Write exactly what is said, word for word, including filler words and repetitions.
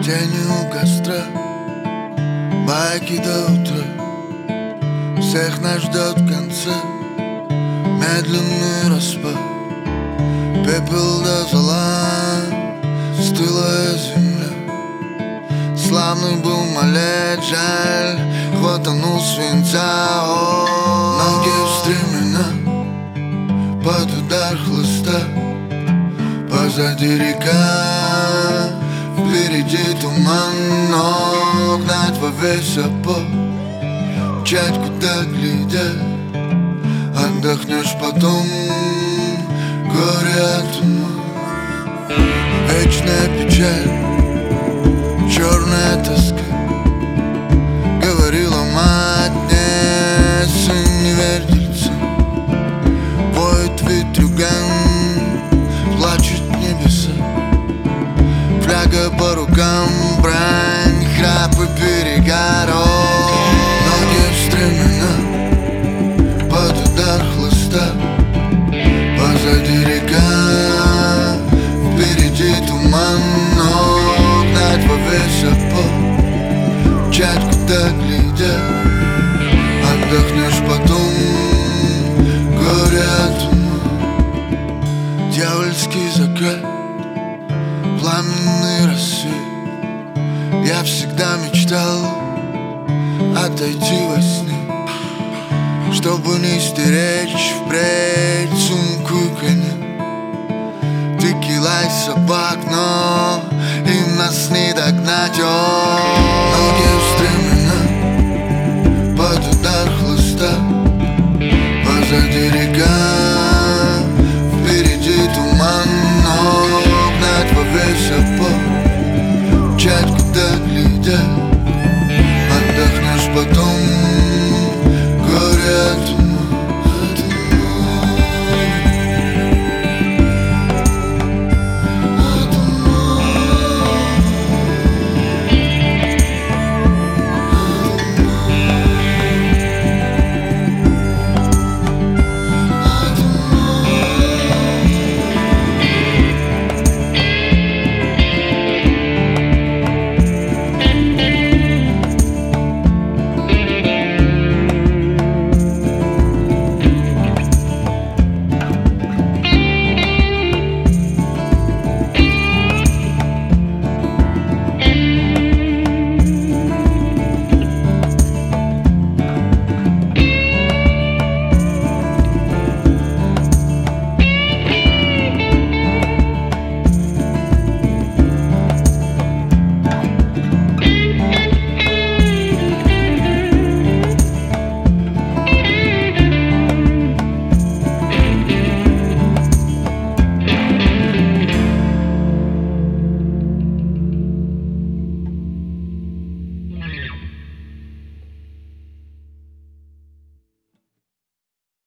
Тени у костра, байки до утра. Всех нас ждет в конце медленный распад. Пепел до зола, стылая земля. Славный был малец, жаль, хватанул свинца. О, ноги в стремена, под удар хлыста. Позади река, впереди туман, но гнать во весь опор, мчать куда глядят. Отдохнешь потом, горе от ума. Вечная печаль, черная тоска. Говорила мать, не сын, не верь дельцам. Воет ветрюган, плачут небеса. Фляга по рукам, брань, храп и перегар. Ноги в стремена, под удар хлыста. Позади река, впереди туман, но гнать во весь опор, мчать куда глядят. Отдохнешь потом, горе от ума. Дьявольский закат, пламенный рассвет. Я всегда мечтал отойти во сне, чтобы не стеречь впредь сумку и коня. Текила и собак, но им нас не догнать. О, ноги